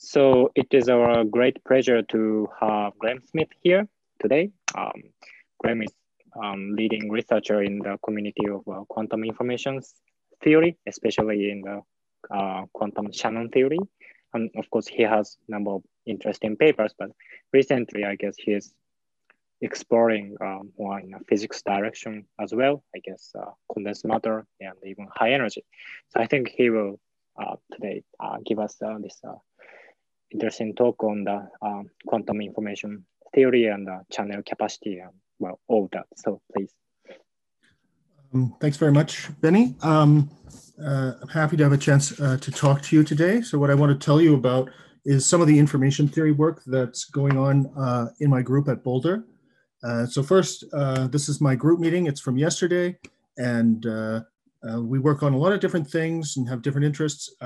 So it is our great pleasure to have Graham Smith here today. Graham is leading researcher in the community of quantum information theory, especially in the quantum Shannon theory. And of course, he has a number of interesting papers, but recently, I guess he is exploring more in a physics direction as well, I guess condensed matter and even high energy. So I think he will today give us this interesting talk on the quantum information theory and channel capacity and well, all that. So please. Thanks very much, Benny. I'm happy to have a chance to talk to you today. So what I want to tell you about is some of the information theory work that's going on in my group at Boulder. So first, this is my group meeting. It's from yesterday, and we work on a lot of different things and have different interests.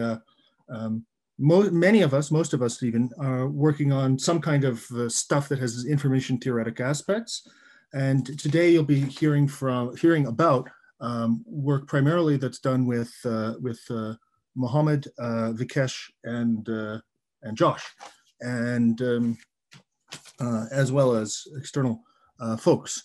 Most of us even, are working on some kind of stuff that has information theoretic aspects. And today you'll be hearing about work primarily that's done with Mohammed, Vikesh, and Josh, and as well as external folks.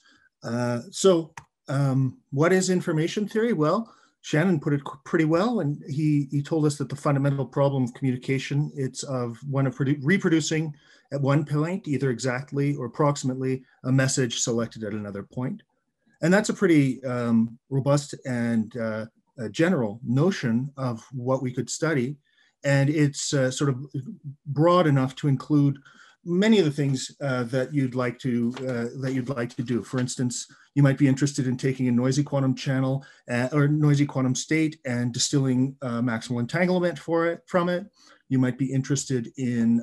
What is information theory? Well, Shannon put it pretty well, and he told us that the fundamental problem of communication, it's of one of reproducing at one point, either exactly or approximately, a message selected at another point. And that's a pretty robust and general notion of what we could study. And it's sort of broad enough to include many of the things that you'd like to do. For instance, you might be interested in taking a noisy quantum channel or noisy quantum state and distilling maximal entanglement from it. You might be interested in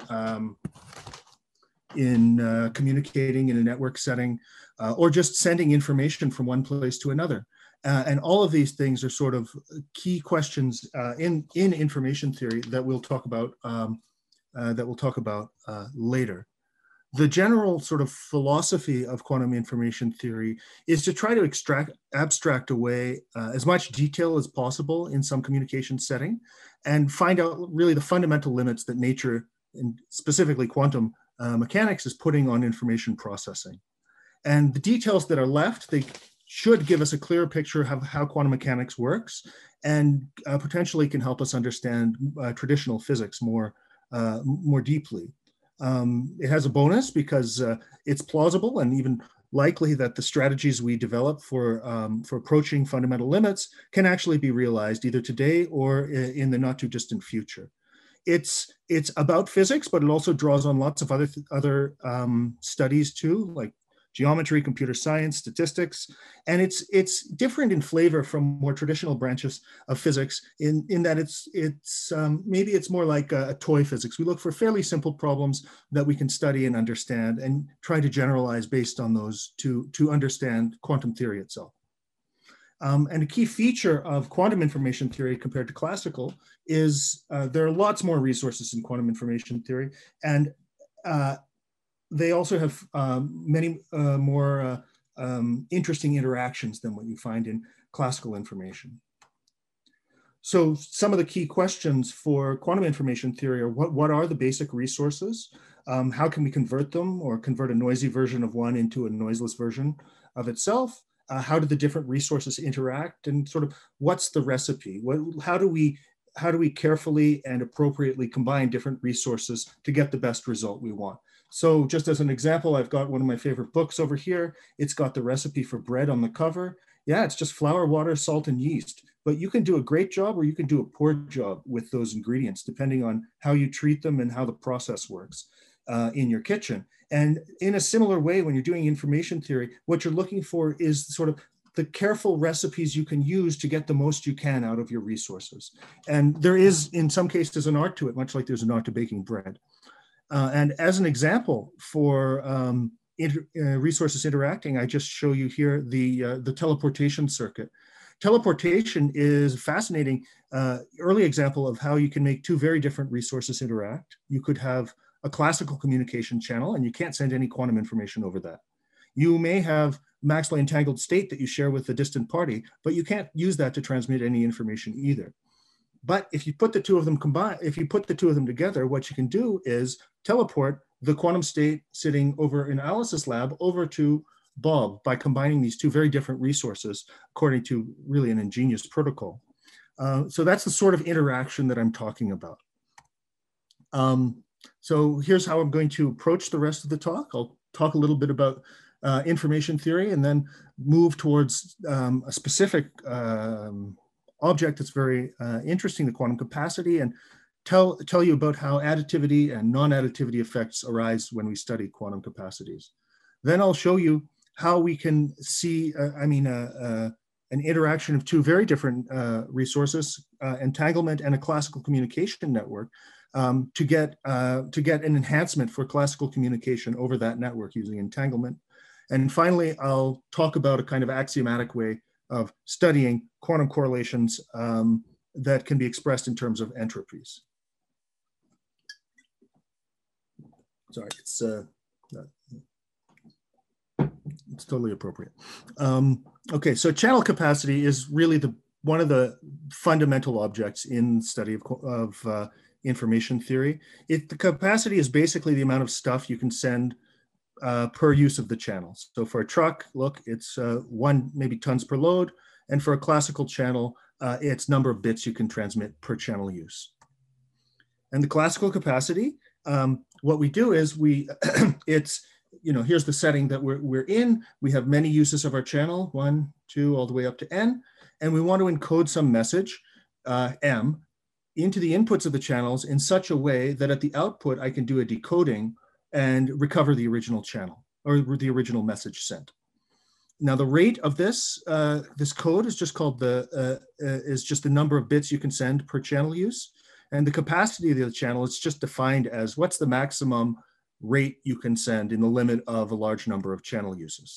communicating in a network setting, or just sending information from one place to another. And all of these things are sort of key questions in information theory that we'll talk about later. The general sort of philosophy of quantum information theory is to try to abstract away as much detail as possible in some communication setting and find out really the fundamental limits that nature, and specifically quantum mechanics, is putting on information processing. And the details that are left, they should give us a clearer picture of how quantum mechanics works, and potentially can help us understand traditional physics more deeply. It has a bonus because it's plausible and even likely that the strategies we develop for approaching fundamental limits can actually be realized either today or in the not too distant future. It's about physics, but it also draws on lots of other studies too, like geometry, computer science, statistics, and it's different in flavor from more traditional branches of physics in that it's maybe it's more like a toy physics. We look for fairly simple problems that we can study and understand and try to generalize based on those to understand quantum theory itself. And a key feature of quantum information theory compared to classical is there are lots more resources in quantum information theory, and they also have many more interesting interactions than what you find in classical information. So some of the key questions for quantum information theory are what are the basic resources? How can we convert them or convert a noisy version of one into a noiseless version of itself? How do the different resources interact, and sort of what's the recipe? How do we carefully and appropriately combine different resources to get the best result we want? So just as an example, I've got one of my favorite books over here. It's got the recipe for bread on the cover. Yeah, it's just flour, water, salt, and yeast. But you can do a great job or you can do a poor job with those ingredients, depending on how you treat them and how the process works in your kitchen. And in a similar way, when you're doing information theory, what you're looking for is sort of the careful recipes you can use to get the most you can out of your resources. And there is, in some cases, an art to it, much like there's an art to baking bread. And as an example for resources interacting, I just show you here the teleportation circuit. Teleportation is a fascinating early example of how you can make two very different resources interact. You could have a classical communication channel, and you can't send any quantum information over that. You may have maximally entangled state that you share with a distant party, but you can't use that to transmit any information either. But if you put the two of them together, what you can do is teleport the quantum state sitting over in Alice's lab over to Bob by combining these two very different resources according to really an ingenious protocol. So that's the sort of interaction that I'm talking about. So here's how I'm going to approach the rest of the talk. I'll talk a little bit about information theory and then move towards a specific object that's very interesting, the quantum capacity, and tell you about how additivity and non-additivity effects arise when we study quantum capacities. Then I'll show you how we can see, an interaction of two very different resources, entanglement and a classical communication network, to get an enhancement for classical communication over that network using entanglement. And finally, I'll talk about a kind of axiomatic way of studying quantum correlations that can be expressed in terms of entropies. Sorry, it's totally appropriate. Okay, so channel capacity is really one of the fundamental objects in study of information theory. The capacity is basically the amount of stuff you can send per use of the channels. So for a truck, look, it's 1 maybe tons per load. And for a classical channel, it's number of bits you can transmit per channel use. And the classical capacity, what we do is here's the setting that we're in. We have many uses of our channel, 1, 2, all the way up to n. And we want to encode some message, m, into the inputs of the channels in such a way that at the output, I can do a decoding and recover the original channel or the original message sent. Now, the rate of this code is just called just the number of bits you can send per channel use. And the capacity of the channel is just defined as what's the maximum rate you can send in the limit of a large number of channel uses.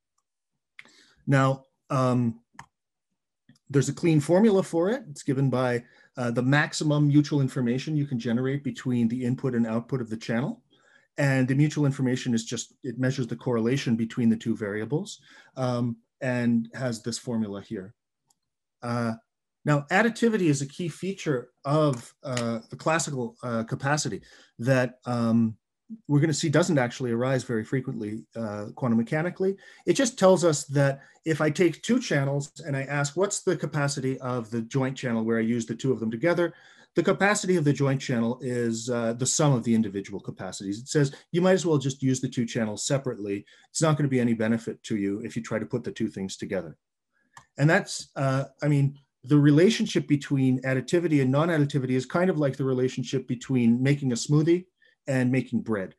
Now, there's a clean formula for it. It's given by the maximum mutual information you can generate between the input and output of the channel. And the mutual information is it measures the correlation between the two variables and has this formula here. Now, additivity is a key feature of the classical capacity that we're going to see doesn't actually arise very frequently quantum mechanically. It just tells us that if I take two channels and I ask what's the capacity of the joint channel where I use the two of them together, the capacity of the joint channel is the sum of the individual capacities. It says you might as well just use the two channels separately. It's not going to be any benefit to you if you try to put the two things together. And that's, the relationship between additivity and non-additivity is kind of like the relationship between making a smoothie and making bread.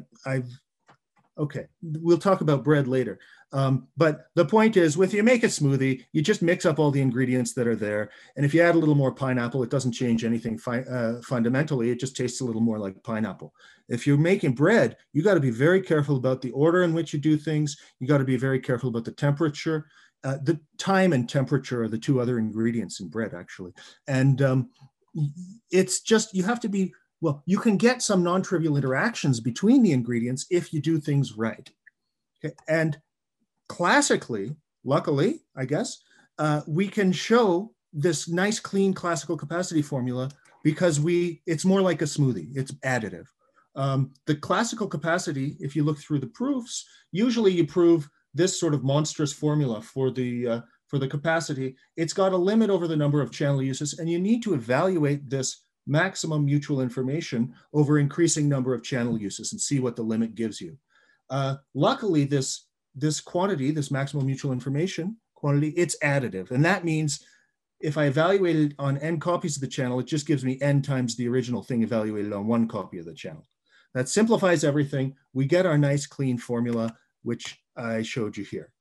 Okay, we'll talk about bread later. But the point is, if you make a smoothie, you just mix up all the ingredients that are there. And if you add a little more pineapple, it doesn't change anything fundamentally. It just tastes a little more like pineapple. If you're making bread, you got to be very careful about the order in which you do things. You got to be very careful about the temperature. The time and temperature are the two other ingredients in bread, actually. And it's just, you have to be, well, you can get some non-trivial interactions between the ingredients if you do things right. Okay? And classically, luckily, I guess, we can show this nice, clean classical capacity formula because it's more like a smoothie, it's additive. The classical capacity, if you look through the proofs, usually you prove this sort of monstrous formula for the capacity. It's got a limit over the number of channel uses, and you need to evaluate this maximum mutual information over increasing number of channel uses and see what the limit gives you. Luckily, this quantity, this maximum mutual information quantity, it's additive. And that means if I evaluate it on n copies of the channel, it just gives me n times the original thing evaluated on one copy of the channel. That simplifies everything. We get our nice clean formula, which I showed you here.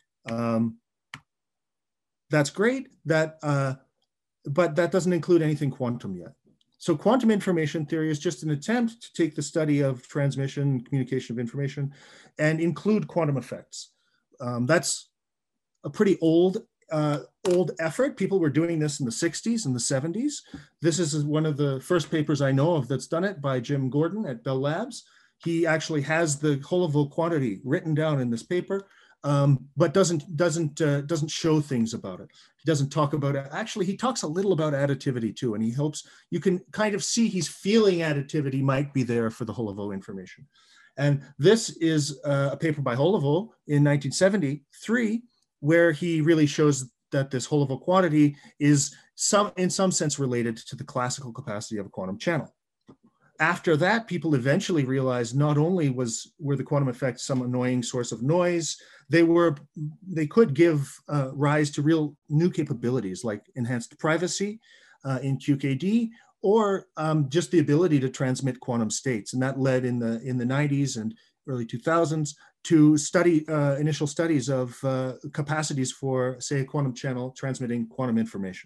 That's great, but that doesn't include anything quantum yet. So quantum information theory is just an attempt to take the study of transmission, communication of information, and include quantum effects. That's a pretty old effort. People were doing this in the 60s and the 70s. This is one of the first papers I know of that's done it by Jim Gordon at Bell Labs. He actually has the Holoville quantity written down in this paper. but doesn't show things about it. He doesn't talk about it. Actually, he talks a little about additivity too, and he hopes you can kind of see he's feeling additivity might be there for the Holevo information. And this is a paper by Holevo in 1973, where he really shows that this Holevo quantity is in some sense related to the classical capacity of a quantum channel. After that, people eventually realized not only were the quantum effects some annoying source of noise, they could give rise to real new capabilities like enhanced privacy in QKD, or just the ability to transmit quantum states. And that led in the 90s and early 2000s to initial studies of capacities for, say, a quantum channel transmitting quantum information.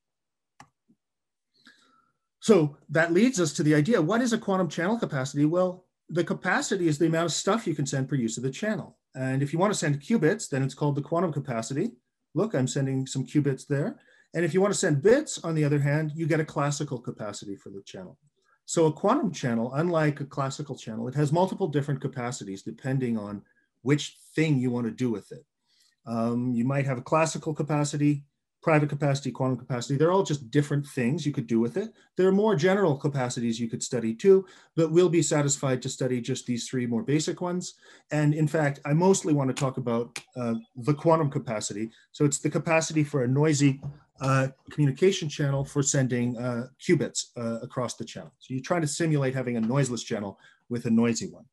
So that leads us to the idea, what is a quantum channel capacity? Well, the capacity is the amount of stuff you can send per use of the channel. And if you want to send qubits, then it's called the quantum capacity. Look, I'm sending some qubits there. And if you want to send bits, on the other hand, you get a classical capacity for the channel. So a quantum channel, unlike a classical channel, it has multiple different capacities depending on which thing you want to do with it. You might have a classical capacity, private capacity, quantum capacity. They're all just different things you could do with it. There are more general capacities you could study too, but we'll be satisfied to study just these three more basic ones. And in fact, I mostly want to talk about the quantum capacity. So it's the capacity for a noisy communication channel for sending qubits across the channel. So you're trying to simulate having a noiseless channel with a noisy one.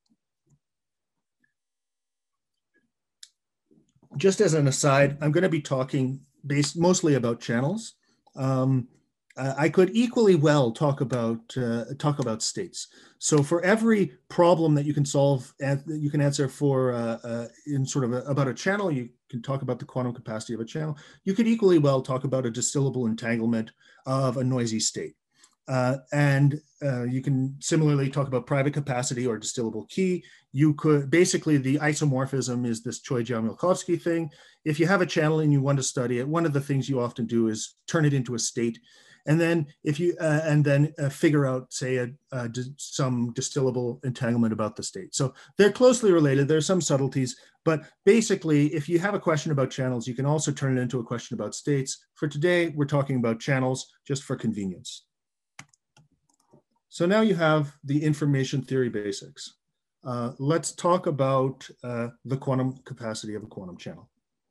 Just as an aside, I'm going to be talking mostly about channels. I could equally well talk about states. So for every problem that you can solve and you can answer for in sort of about a channel, you can talk about the quantum capacity of a channel. You could equally well talk about a distillable entanglement of a noisy state. You can similarly talk about private capacity or distillable key. You could basically, the isomorphism is this Choi-Jiao-Miłkowski thing. If you have a channel and you want to study it, one of the things you often do is turn it into a state, and then figure out, say, some distillable entanglement about the state. So they're closely related. There's some subtleties, but basically, if you have a question about channels, you can also turn it into a question about states. For today, we're talking about channels just for convenience. So now you have the information theory basics. Let's talk about the quantum capacity of a quantum channel.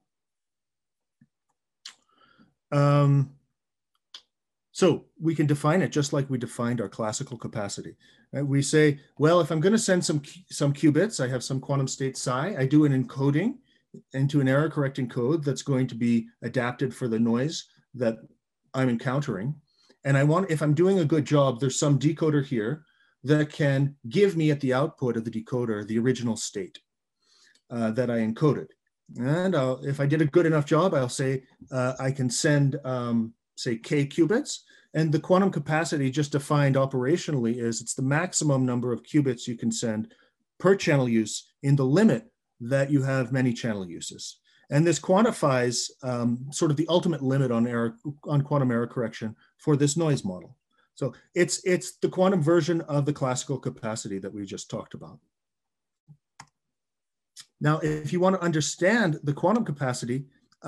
So we can define it just like we defined our classical capacity. Right? We say, well, if I'm going to send some qubits, I have some quantum state psi, I do an encoding into an error correcting code that's going to be adapted for the noise that I'm encountering. And if I'm doing a good job, there's some decoder here that can give me at the output of the decoder the original state that I encoded. And if I did a good enough job, I'll say I can send, say, k qubits. And the quantum capacity just defined operationally is it's the maximum number of qubits you can send per channel use in the limit that you have many channel uses. And this quantifies sort of the ultimate limit on quantum error correction for this noise model. So it's the quantum version of the classical capacity that we just talked about. Now, if you want to understand the quantum capacity,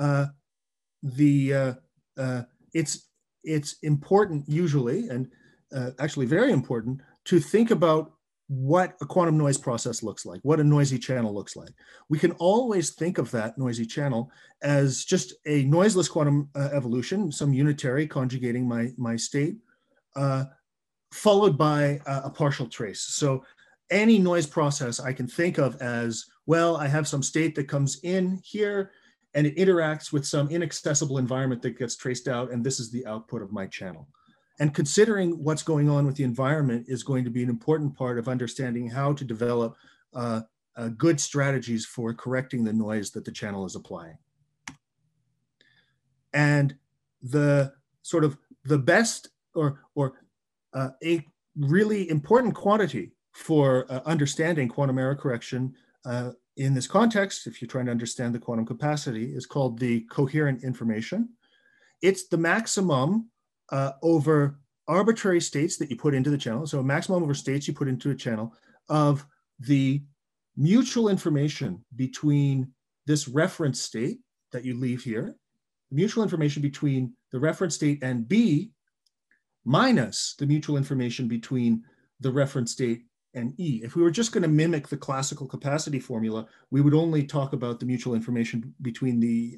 it's important usually, and actually very important, to think about what a quantum noise process looks like, what a noisy channel looks like. We can always think of that noisy channel as just a noiseless quantum evolution, some unitary conjugating my state, followed by a partial trace. So any noise process I can think of as, well, I have some state that comes in here and it interacts with some inaccessible environment that gets traced out, and this is the output of my channel. And considering what's going on with the environment is going to be an important part of understanding how to develop good strategies for correcting the noise that the channel is applying. And the sort of the best or a really important quantity for understanding quantum error correction in this context, if you're trying to understand the quantum capacity, is called the coherent information. It's the maximum over arbitrary states that you put into the channel. So a maximum over states you put into a channel of the mutual information between this reference state that you leave here, mutual information between the reference state and B minus the mutual information between the reference state and E. If we were just going to mimic the classical capacity formula, we would only talk about the mutual information between the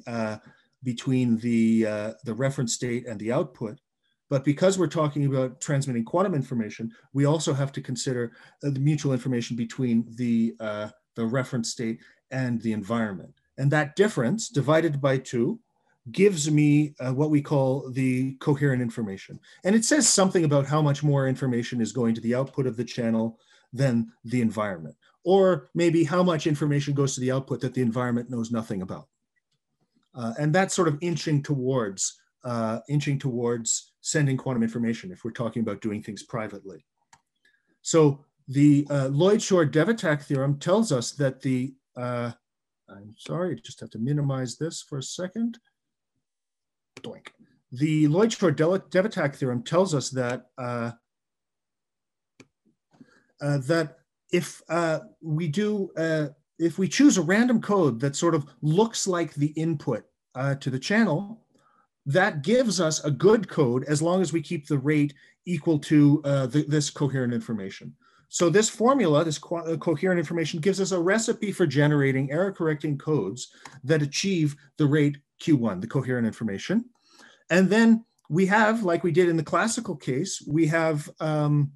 reference state and the output. But because we're talking about transmitting quantum information, we also have to consider the mutual information between the reference state and the environment. And that difference divided by 2 gives me what we call the coherent information. And it says something about how much more information is going to the output of the channel than the environment, or maybe how much information goes to the output that the environment knows nothing about. And that's sort of inching towards sending quantum information if we're talking about doing things privately. So the Lloyd-Shor-Devatak theorem tells us that the, I'm sorry, just have to minimize this for a second. Doink. The Lloyd-Shor-Devatak theorem tells us that that if we choose a random code that sort of looks like the input to the channel, that gives us a good code as long as we keep the rate equal to this coherent information. So this formula, this coherent information, gives us a recipe for generating error-correcting codes that achieve the rate Q1, the coherent information. And then we have, like we did in the classical case, we have to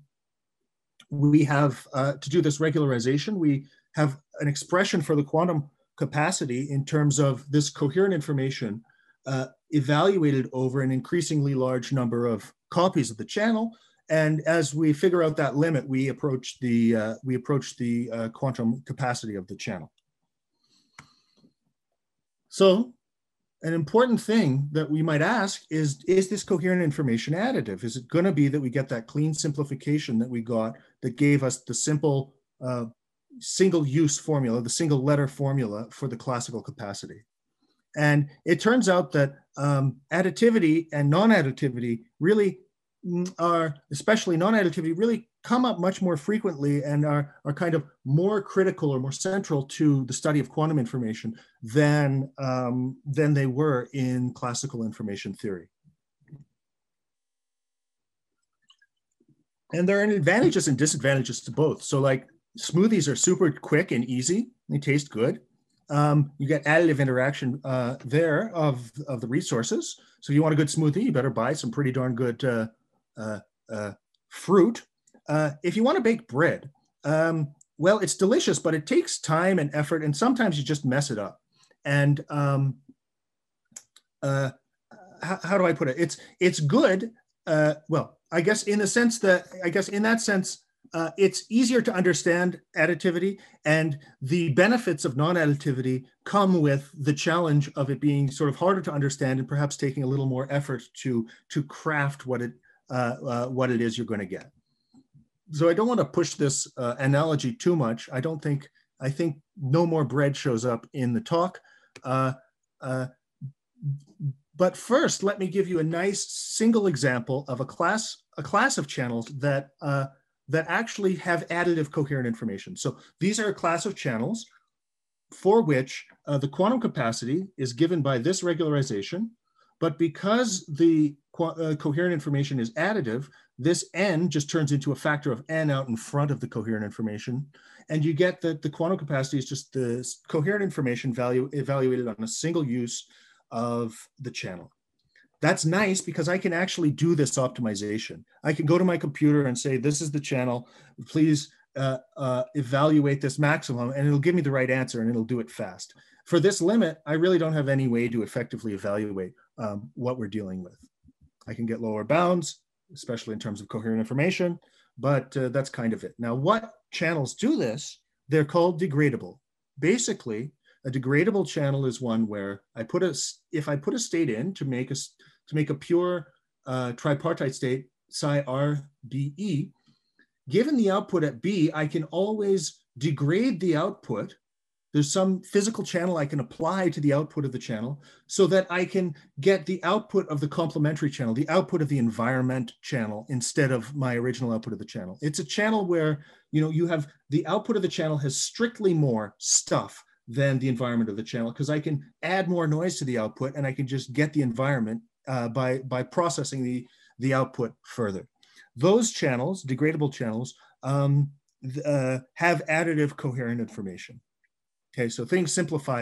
do this regularization, we have an expression for the quantum capacity in terms of this coherent information evaluated over an increasingly large number of copies of the channel. And as we figure out that limit, we approach the quantum capacity of the channel. So an important thing that we might ask is this coherent information additive? Is it going to be that we get that clean simplification that we got that gave us the simple single use formula, the single letter formula for the classical capacity? And it turns out that additivity and non-additivity really are, especially non-additivity, really come up much more frequently and are kind of more critical or more central to the study of quantum information than they were in classical information theory. And there are advantages and disadvantages to both. So like smoothies are super quick and easy. They taste good. You get additive interaction there of the resources. So you want a good smoothie, you better buy some pretty darn good fruit. If you want to bake bread, well, it's delicious, but it takes time and effort, and sometimes you just mess it up. And how do I put it? It's good. Well, I guess in the sense that, it's easier to understand additivity, and the benefits of non-additivity come with the challenge of it being sort of harder to understand and perhaps taking a little more effort to craft what it is you're going to get. So I don't want to push this analogy too much. I think no more bread shows up in the talk. But first, let me give you a nice single example of a class of channels that actually have additive coherent information. So these are a class of channels for which the quantum capacity is given by this regularization, but because the coherent information is additive, this n just turns into a factor of n out in front of the coherent information. And you get that the quantum capacity is just the coherent information value evaluated on a single use of the channel. That's nice because I can actually do this optimization. I can go to my computer and say, this is the channel, please evaluate this maximum, and it'll give me the right answer and it'll do it fast. For this limit, I really don't have any way to effectively evaluate what we're dealing with. I can get lower bounds, especially in terms of coherent information, but that's kind of it. Now, what channels do this? They're called degradable. Basically, a degradable channel is one where if I put a state in to make a pure tripartite state, psi r b e, given the output at B, I can always degrade the output. There's some physical channel I can apply to the output of the channel so that I can get the output of the complementary channel, the output of the environment channel, instead of my original output of the channel. It's a channel where you have the output of the channel has strictly more stuff than the environment of the channel, because I can add more noise to the output and I can just get the environment by processing the output further. Those channels, degradable channels, have additive coherent information. Okay, so things simplify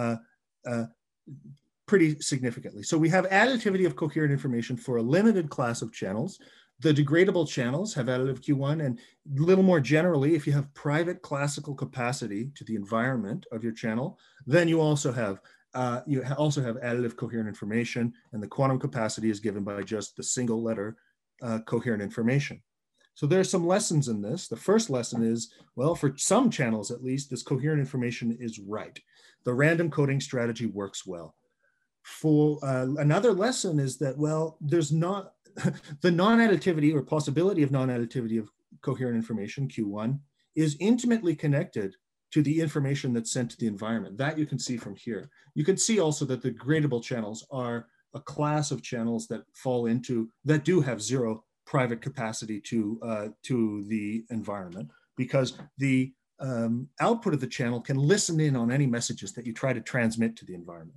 pretty significantly. So we have additivity of coherent information for a limited class of channels. The degradable channels have additive Q1, and a little more generally, if you have private classical capacity to the environment of your channel, then you also have additive coherent information, and the quantum capacity is given by just the single letter coherent information. So there are some lessons in this. The first lesson is, well, for some channels at least, this coherent information is right. The random coding strategy works well. For another lesson is that, well, there's not the non-additivity or possibility of non-additivity of coherent information, Q1, is intimately connected to the information that's sent to the environment. That you can see from here. You can see also that the degradable channels are a class of channels that fall into, that do have zero private capacity to the environment, because the output of the channel can listen in on any messages that you try to transmit to the environment.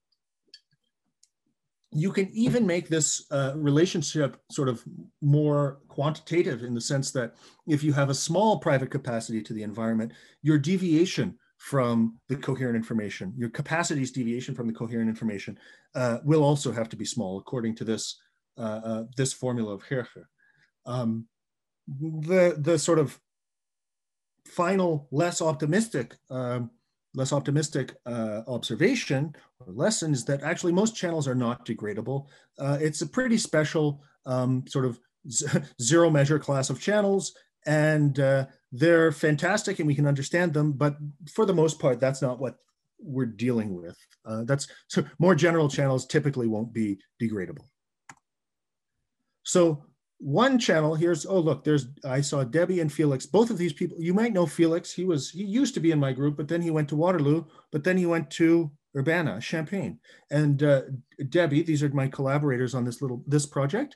You can even make this relationship sort of more quantitative, in the sense that if you have a small private capacity to the environment, your deviation from the coherent information, your capacity's deviation from the coherent information will also have to be small, according to this, this formula of Hercher. The sort of final, less optimistic observation or lesson is that actually most channels are not degradable. It's a pretty special sort of zero measure class of channels, and they're fantastic and we can understand them, but for the most part, that's not what we're dealing with. So more general channels typically won't be degradable. So one channel here's, oh look, I saw Debbie and Felix. Both of these people, you might know Felix. He used to be in my group, but then he went to Waterloo, but then he went to Urbana, Champaign. And Debbie, these are my collaborators on this project.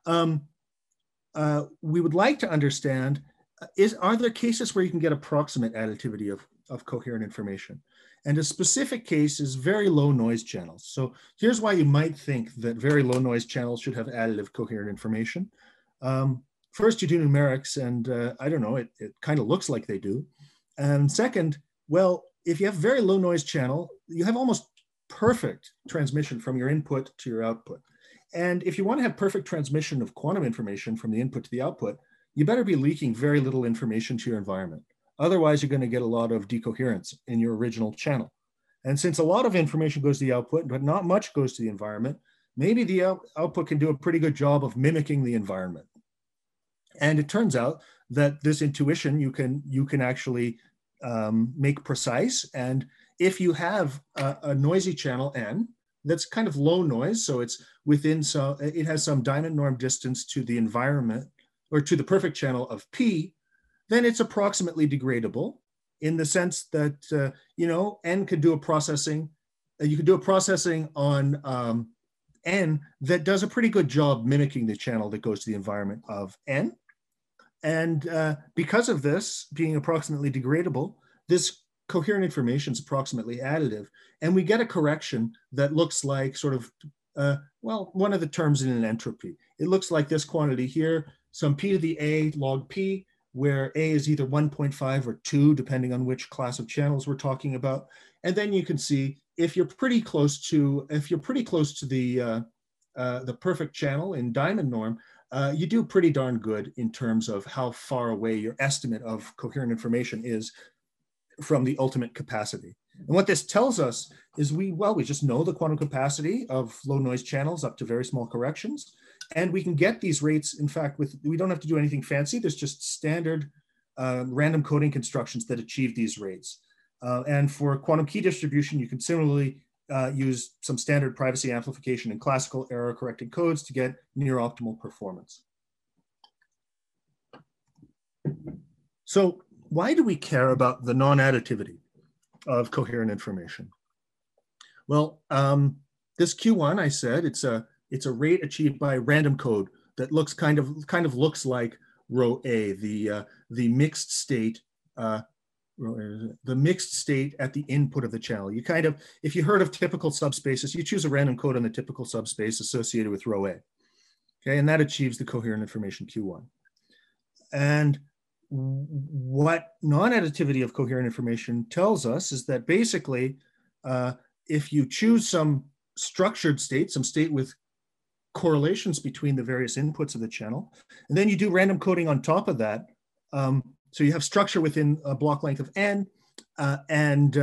We would like to understand, are there cases where you can get approximate additivity of coherent information? And a specific case is very low noise channels. So here's why you might think that very low noise channels should have additive coherent information. First, you do numerics, and I don't know, it kind of looks like they do. And second, well, if you have very low noise channel, you have almost perfect transmission from your input to your output. And if you want to have perfect transmission of quantum information from the input to the output, you better be leaking very little information to your environment. Otherwise, you're going to get a lot of decoherence in your original channel. And since a lot of information goes to the output, but not much goes to the environment, maybe the output can do a pretty good job of mimicking the environment. And it turns out that this intuition you can actually make precise. And if you have a noisy channel N that's kind of low noise, so it's within it has some diamond norm distance to the environment or to the perfect channel of P, then it's approximately degradable in the sense that N could do a processing. You could do a processing on N that does a pretty good job mimicking the channel that goes to the environment of N. And because of this being approximately degradable, this coherent information is approximately additive. And we get a correction that looks like sort of, well, one of the terms in an entropy. It looks like this quantity here, some P to the A log P, where A is either 1.5 or 2, depending on which class of channels we're talking about. And then you can see if you're pretty close to the perfect channel in diamond norm, you do pretty darn good in terms of how far away your estimate of coherent information is from the ultimate capacity. And what this tells us is we just know the quantum capacity of low noise channels up to very small corrections. And we can get these rates, in fact, we don't have to do anything fancy. There's just standard random coding constructions that achieve these rates. And for quantum key distribution, you can similarly use some standard privacy amplification and classical error corrected codes to get near optimal performance. So why do we care about the non-additivity of coherent information? Well, this Q1, I said, it's a rate achieved by random code that looks kind of looks like row A, the mixed state the mixed state at the input of the channel. You kind of, if you heard of typical subspaces, you choose a random code on the typical subspace associated with row A. Okay, and that achieves the coherent information Q1. And what non-additivity of coherent information tells us is that basically, if you choose some structured state, some state with correlations between the various inputs of the channel, and then you do random coding on top of that, so you have structure within a block length of n, and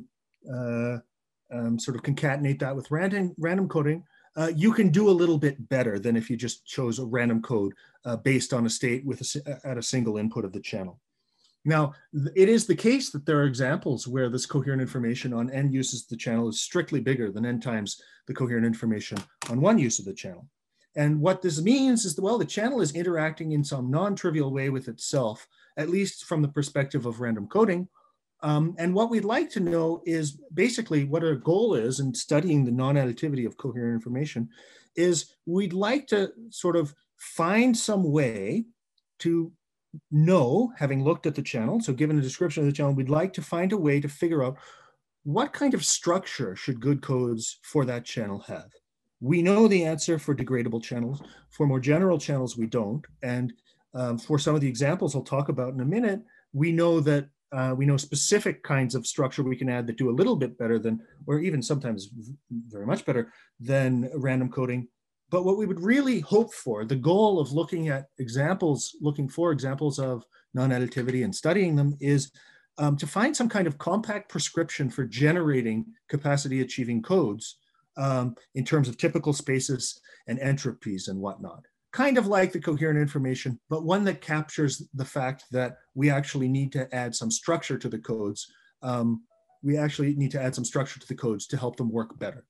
sort of concatenate that with random coding, you can do a little bit better than if you just chose a random code based on a state with at a single input of the channel. Now, it is the case that there are examples where this coherent information on n uses of the channel is strictly bigger than n times the coherent information on one use of the channel. And what this means is that, well, the channel is interacting in some non-trivial way with itself, at least from the perspective of random coding. And what we'd like to know is basically what our goal is in studying the non-additivity of coherent information is we'd like to sort of find some way to know, having looked at the channel, so given a description of the channel, we'd like to find a way to figure out what kind of structure should good codes for that channel have. We know the answer for degradable channels. For more general channels, we don't. And for some of the examples I'll talk about in a minute, we know that we know specific kinds of structure we can add that do a little bit better than, or even sometimes very much better than random coding. But what we would really hope for, the goal of looking at examples, looking for examples of non-additivity and studying them is to find some kind of compact prescription for generating capacity achieving codes in terms of typical spaces and entropies and whatnot. Kind of like the coherent information, but one that captures the fact that we actually need to add some structure to the codes. We actually need to add some structure to the codes to help them work better.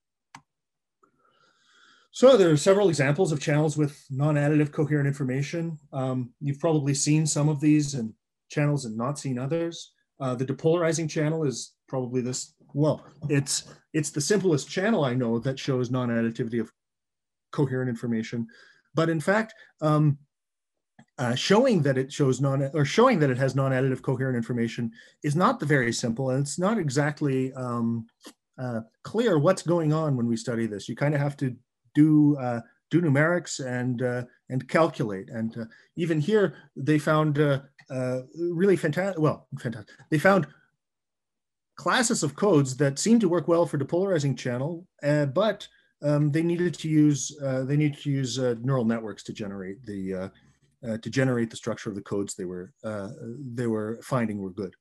So there are several examples of channels with non-additive coherent information. You've probably seen some of these in channels and not seen others. The depolarizing channel is probably this, well, it's the simplest channel I know that shows non-additivity of coherent information. But in fact, showing that it shows showing that it has non-additive coherent information is not very simple, and it's not exactly clear what's going on when we study this. You kind of have to do numerics and calculate. And even here, they found really fantastic. Well, fantastic. They found classes of codes that seem to work well for depolarizing channel, but they needed to use neural networks to generate the structure of the codes they were finding were good.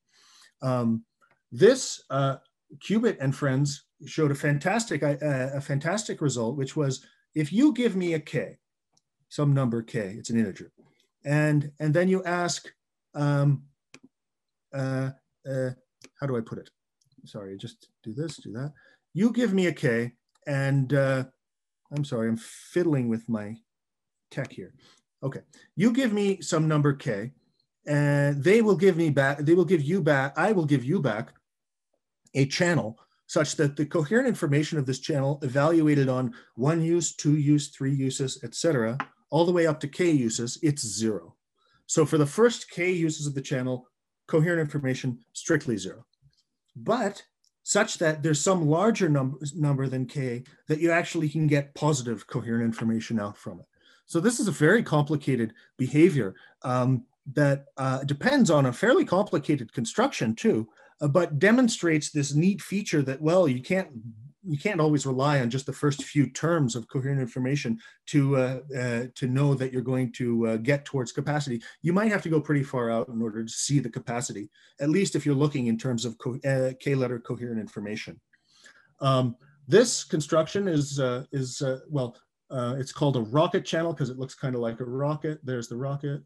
This Cubitt and friends showed a fantastic result, which was if you give me a k, some number k, it's an integer, and then you ask, how do I put it? Sorry, just do this, do that. You give me a k, and I'm sorry, I'm fiddling with my tech here. Okay, you give me some number k, and they will give me back. They will give you back. I will give you back a channel such that the coherent information of this channel evaluated on 1 use, 2 use, 3 uses, etc., all the way up to k uses, it's 0. So for the first k uses of the channel, coherent information strictly 0. But such that there's some larger number than k that you actually can get positive coherent information out from it. So this is a very complicated behavior that depends on a fairly complicated construction too, but demonstrates this neat feature that, well, you can't always rely on just the first few terms of coherent information to know that you're going to get towards capacity. You might have to go pretty far out in order to see the capacity, at least if you're looking in terms of k-letter coherent information. This construction is it's called a rocket channel because it looks kind of like a rocket. There's the rocket.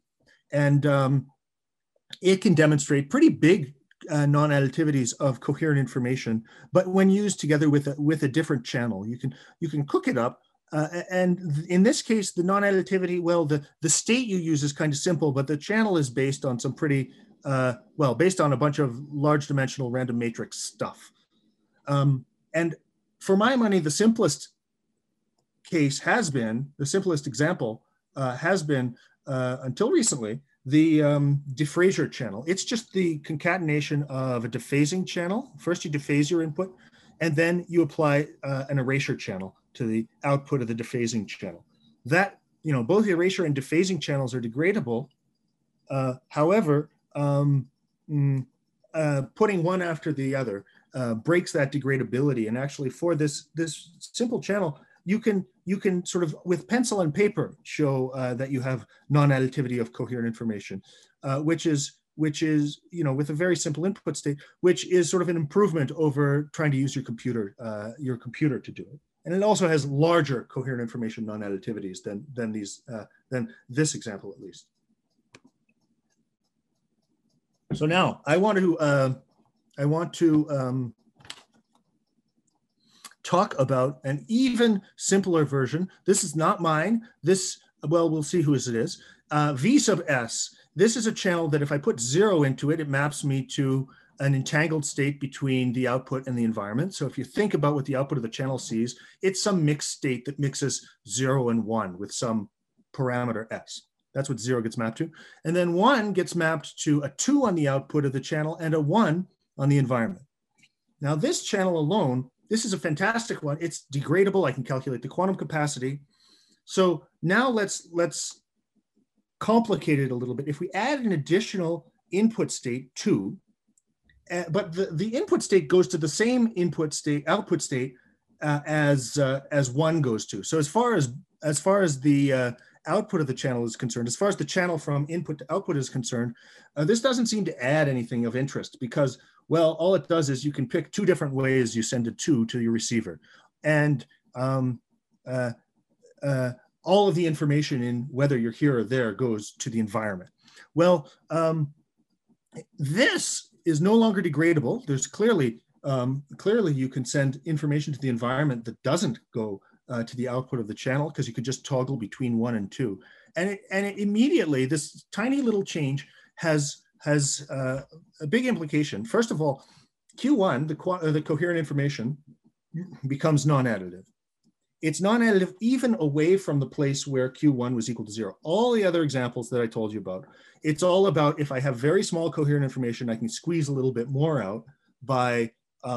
It can demonstrate pretty big non-additivities of coherent information, but when used together with a different channel, you can cook it up. And in this case, the non-additivity, well, the state you use is kind of simple, but the channel is based on some pretty, based on a bunch of large dimensional random matrix stuff. And for my money, the simplest case has been, the simplest example has been, until recently, defraser channel. It's just the concatenation of a dephasing channel. First you dephase your input, and then you apply an erasure channel to the output of the dephasing channel. That, both the erasure and dephasing channels are degradable. However, putting one after the other breaks that degradability. And actually for this simple channel, you can sort of with pencil and paper show that you have non-additivity of coherent information, which is with a very simple input state, which is sort of an improvement over trying to use your computer to do it. And it also has larger coherent information non-additivities than this example, at least. So now I want to talk about an even simpler version. This is not mine. We'll see whose it is. V sub S. This is a channel that if I put 0 into it, it maps me to an entangled state between the output and the environment. So if you think about what the output of the channel sees, it's some mixed state that mixes 0 and 1 with some parameter S. That's what 0 gets mapped to. And then 1 gets mapped to a 2 on the output of the channel and a 1 on the environment. Now this channel alone, this is a fantastic one. It's degradable. I can calculate the quantum capacity. So now let's complicate it a little bit. If we add an additional input state 2, but the input state goes to the same output state as 1 goes to. So as far as the output of the channel is concerned, as far as the channel from input to output is concerned, this doesn't seem to add anything of interest because, well, all it does is you can pick 2 different ways you send a 2 to your receiver. And all of the information in whether you're here or there goes to the environment. Well, this is no longer degradable. There's clearly you can send information to the environment that doesn't go to the output of the channel because you could just toggle between 1 and 2. And it immediately, this tiny little change has a big implication. First of all, Q1, the coherent information, becomes non-additive. It's non-additive even away from the place where Q1 was equal to 0. All the other examples that I told you about, it's all about if I have very small coherent information, I can squeeze a little bit more out by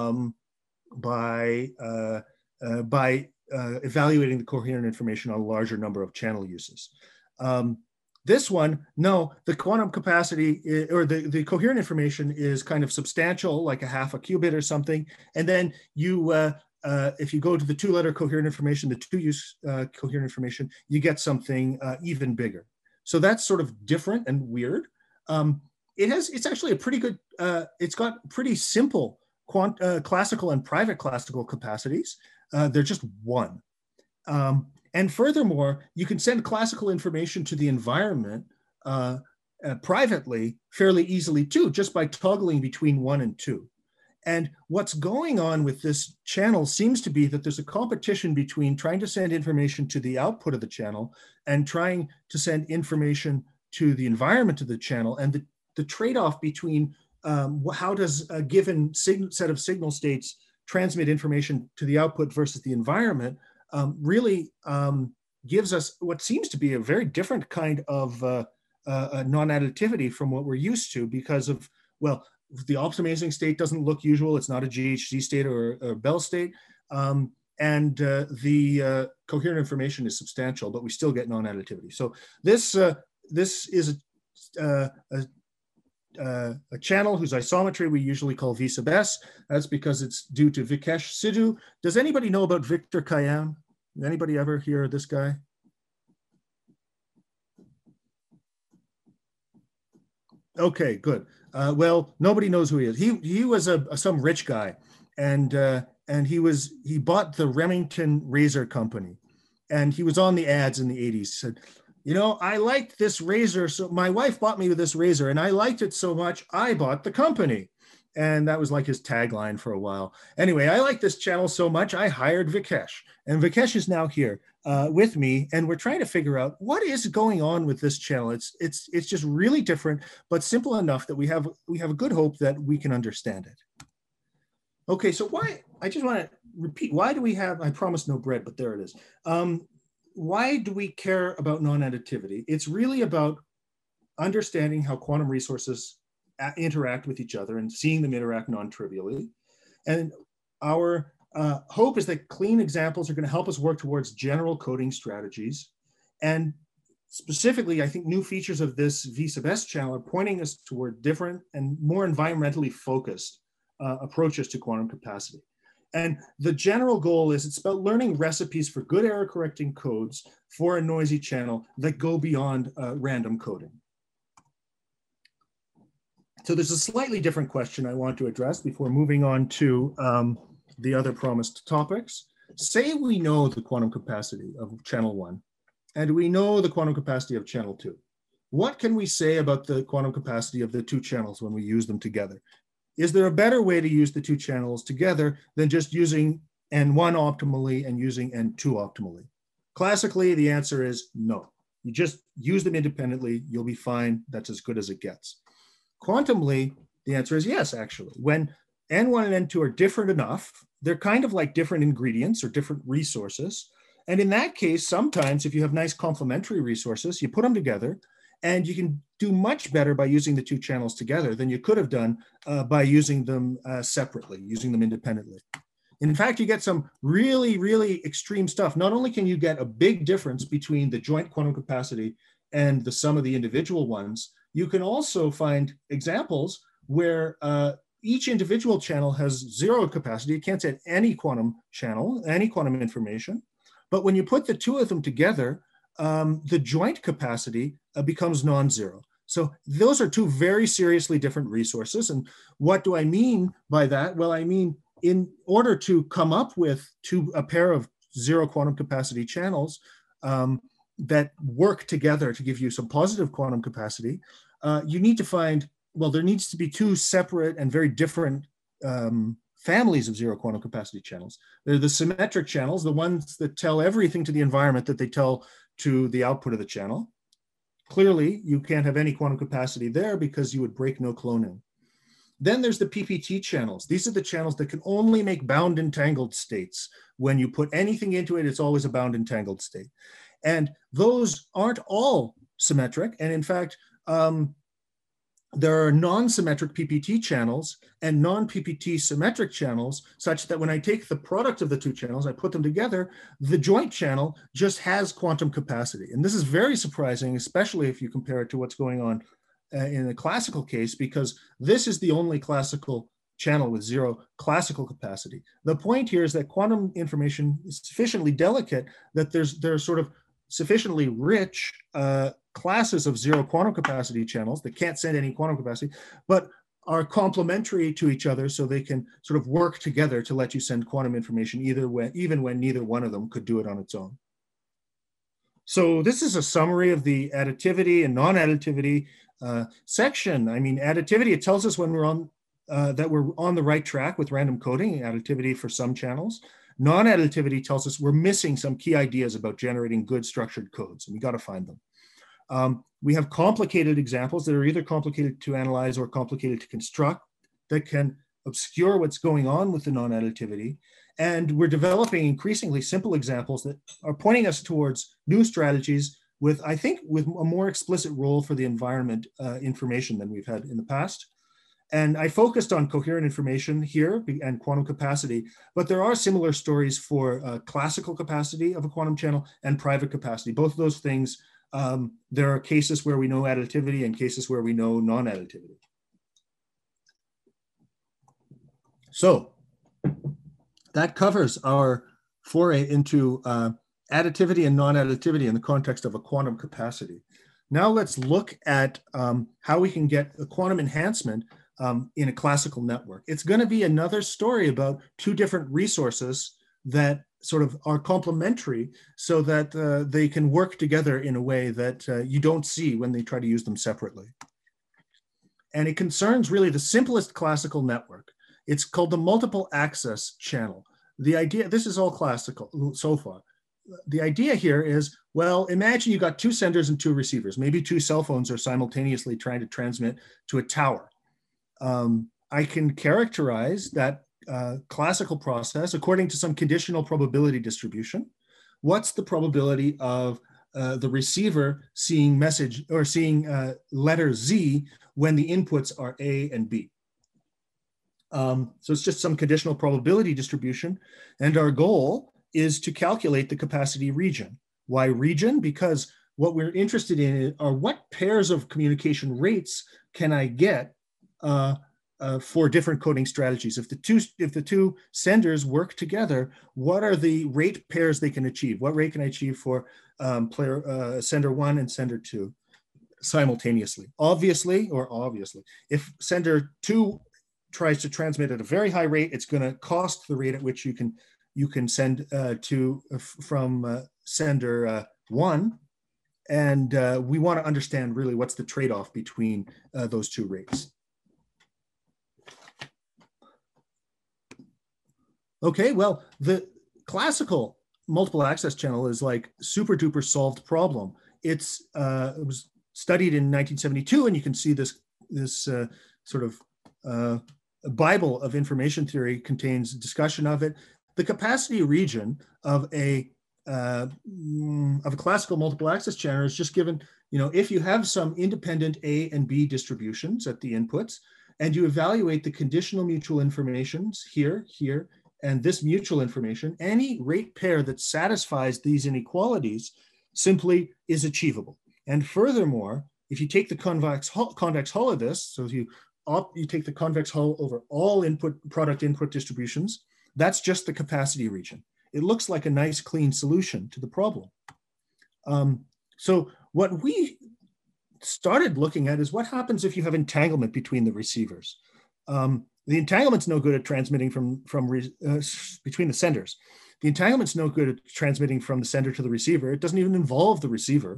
evaluating the coherent information on a larger number of channel uses. This one, no, the quantum capacity or the coherent information is kind of substantial, like a half a qubit or something. And then if you go to the 2-letter coherent information, the 2-use coherent information, you get something even bigger. So that's sort of different and weird. It's actually a pretty good, it's got pretty simple classical and private classical capacities. They're just 1. And furthermore, you can send classical information to the environment privately fairly easily too, just by toggling between 1 and 2. And what's going on with this channel seems to be that there's a competition between trying to send information to the output of the channel and trying to send information to the environment of the channel. And the trade-off between how does a given set of signal states transmit information to the output versus the environment really gives us what seems to be a very different kind of non-additivity from what we're used to because of, well, the optimizing state doesn't look usual. It's not a GHZ state or a Bell state. And the coherent information is substantial, but we still get non-additivity. So this is a channel whose isometry we usually call V sub S. That's because it's due to Vikesh Sidhu. Does anybody know about Victor Kayan? Anybody ever hear of this guy? Okay, good. Well, nobody knows who he is. He was some rich guy, and he bought the Remington Razor Company, and he was on the ads in the 80s. He said, I liked this razor, so my wife bought me this razor, and I liked it so much I bought the company. And that was like his tagline for a while. Anyway, I like this channel so much, I hired Vikesh. And Vikesh is now here with me, and we're trying to figure out what is going on with this channel. It's just really different, but simple enough that we have a good hope that we can understand it. Okay, so I just want to repeat, why do we have, I promised no bread, but there it is. Why do we care about non-additivity? It's really about understanding how quantum resources interact with each other and seeing them interact non-trivially. And our hope is that clean examples are going to help us work towards general coding strategies. And specifically, I think new features of this V sub S channel are pointing us toward different and more environmentally focused approaches to quantum capacity. And the general goal is it's about learning recipes for good error correcting codes for a noisy channel that go beyond random coding. So there's a slightly different question I want to address before moving on to the other promised topics. Say we know the quantum capacity of channel 1, and we know the quantum capacity of channel 2. What can we say about the quantum capacity of the two channels when we use them together? Is there a better way to use the two channels together than just using N1 optimally and using N2 optimally? Classically, the answer is no. You just use them independently, you'll be fine. That's as good as it gets. Quantumly, the answer is yes, actually. When N1 and N2 are different enough, they're kind of like different ingredients or different resources. And in that case, sometimes if you have nice complementary resources, you put them together and you can do much better by using the two channels together than you could have done by using them separately, using them independently. In fact, you get some really, really extreme stuff. Not only can you get a big difference between the joint quantum capacity and the sum of the individual ones, you can also find examples where each individual channel has zero capacity. It can't send any quantum channel, any quantum information. But when you put the two of them together, the joint capacity becomes non-zero. So those are two very seriously different resources. And what do I mean by that? Well, I mean, in order to come up with a pair of zero quantum capacity channels that work together to give you some positive quantum capacity, you need to find, well, there needs to be two separate and very different families of zero quantum capacity channels. They're the symmetric channels, the ones that tell everything to the environment that they tell to the output of the channel. Clearly, you can't have any quantum capacity there because you would break no cloning. Then there's the PPT channels. These are the channels that can only make bound entangled states. When you put anything into it, it's always a bound entangled state. And those aren't all symmetric. And in fact, there are non-symmetric PPT channels and non-PPT symmetric channels, such that when I take the product of the two channels, I put them together, the joint channel just has quantum capacity. And this is very surprising, especially if you compare it to what's going on in the classical case, because this is the only classical channel with zero classical capacity. The point here is that quantum information is sufficiently delicate that there are sort of sufficiently rich classes of zero quantum capacity channels that can't send any quantum capacity, but are complementary to each other, so they can sort of work together to let you send quantum information even when neither one of them could do it on its own. So this is a summary of the additivity and non-additivity section. I mean, additivity, it tells us when we're on that we're on the right track with random coding, additivity for some channels. Non-additivity tells us we're missing some key ideas about generating good structured codes, and we got to find them. We have complicated examples that are either complicated to analyze or complicated to construct that can obscure what's going on with the non-additivity. And we're developing increasingly simple examples that are pointing us towards new strategies with, I think, with a more explicit role for the environment information than we've had in the past. And I focused on coherent information here and quantum capacity, but there are similar stories for classical capacity of a quantum channel and private capacity. Both of those things, there are cases where we know additivity and cases where we know non-additivity. So that covers our foray into additivity and non-additivity in the context of a quantum capacity. Now let's look at how we can get a quantum enhancement in a classical network. It's going to be another story about two different resources that sort of are complementary so that they can work together in a way that you don't see when they try to use them separately. And it concerns really the simplest classical network. It's called the multiple access channel. The idea, this is all classical so far. The idea here is, well, imagine you got two senders and two receivers. Maybe two cell phones are simultaneously trying to transmit to a tower. I can characterize that classical process according to some conditional probability distribution. What's the probability of the receiver seeing message or seeing letter Z when the inputs are A and B. So it's just some conditional probability distribution. And our goal is to calculate the capacity region. Why region? Because what we're interested in are what pairs of communication rates can I get for different coding strategies. If the two senders work together, what are the rate pairs they can achieve? What rate can I achieve for sender 1 and sender 2 simultaneously? Obviously, if sender 2 tries to transmit at a very high rate, it's going to cost the rate at which you can send from sender 1. And we want to understand really what's the trade-off between those two rates. Okay, well, the classical multiple access channel is like super duper solved problem. It was studied in 1972, and you can see this sort of Bible of information theory contains discussion of it. The capacity region of a classical multiple access channel is just given, if you have some independent A and B distributions at the inputs, and you evaluate the conditional mutual informations here, and this mutual information, any rate pair that satisfies these inequalities simply is achievable. And furthermore, if you take the convex hull of this, so if you take the convex hull over all product input distributions, that's just the capacity region. It looks like a nice clean solution to the problem. So what we started looking at is what happens if you have entanglement between the receivers. The entanglement's no good at transmitting between the senders. The entanglement's no good at transmitting from the sender to the receiver. It doesn't even involve the receiver.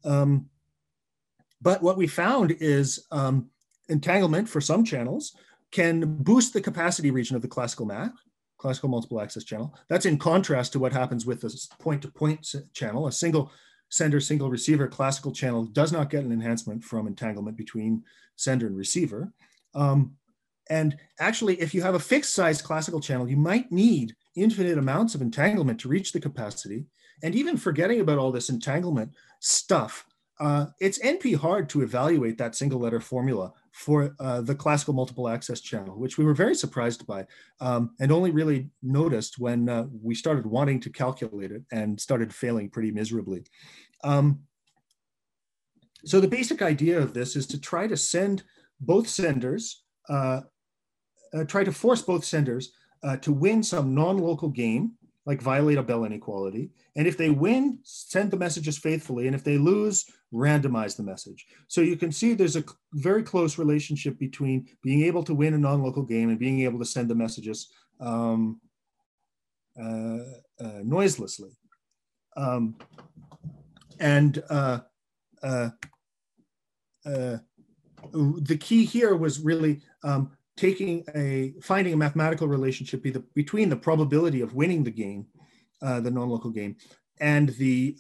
But what we found is entanglement for some channels can boost the capacity region of the classical MAC, classical multiple access channel. That's in contrast to what happens with a point-to-point channel. A single sender, single receiver classical channel does not get an enhancement from entanglement between sender and receiver. And actually, if you have a fixed size classical channel, you might need infinite amounts of entanglement to reach the capacity. And even forgetting about all this entanglement stuff, it's NP hard to evaluate that single letter formula for the classical multiple access channel, which we were very surprised by and only really noticed when we started wanting to calculate it and started failing pretty miserably. So the basic idea of this is to try to send both senders, try to force both senders to win some non-local game, like violate a Bell inequality. And if they win, send the messages faithfully. And if they lose, randomize the message. So you can see there's a very close relationship between being able to win a non-local game and being able to send the messages noiselessly. The key here was really finding a mathematical relationship between the probability of winning the game, the non-local game, and the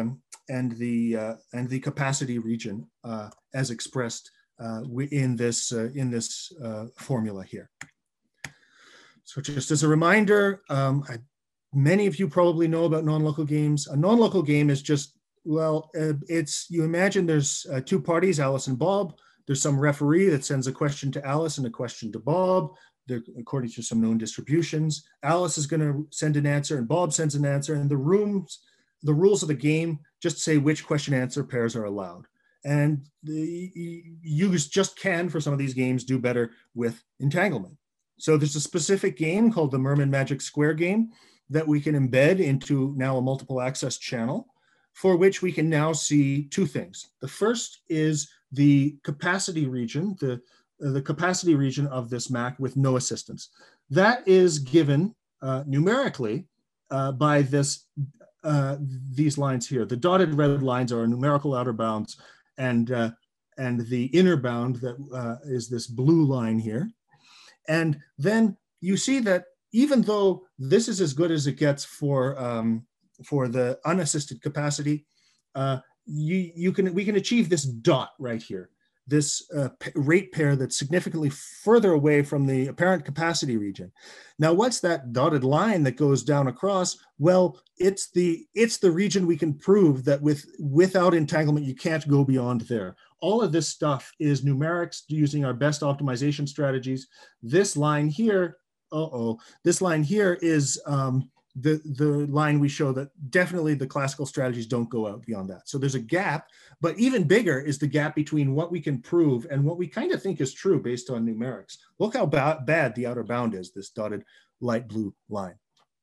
capacity region as expressed in this formula here. So just as a reminder, many of you probably know about non-local games. A non-local game is just, well, you imagine there's two parties, Alice and Bob. There's some referee that sends a question to Alice and a question to Bob. According to some known distributions, Alice is going to send an answer and Bob sends an answer, and the rules of the game just say which question answer pairs are allowed. And you just can, for some of these games, do better with entanglement. So there's a specific game called the Merman Magic Square game that we can embed into now a multiple access channel, for which we can now see two things. The first is the capacity region, the capacity region of this MAC with no assistance. That is given numerically by these lines here. The dotted red lines are numerical outer bounds, and the inner bound that is this blue line here. And then you see that even though this is as good as it gets for the unassisted capacity, we can achieve this dot right here. this rate pair that's significantly further away from the apparent capacity region. Now, what's that dotted line that goes down across? Well, it's the region we can prove that without entanglement, you can't go beyond there. All of this stuff is numerics using our best optimization strategies. This line here, this line here is the line we show that definitely the classical strategies don't go out beyond that. So there's a gap, but even bigger is the gap between what we can prove and what we kind of think is true based on numerics. Look how bad the outer bound is, this dotted light blue line.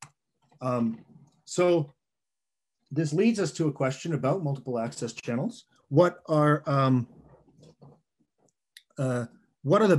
So this leads us to a question about multiple access channels. What are the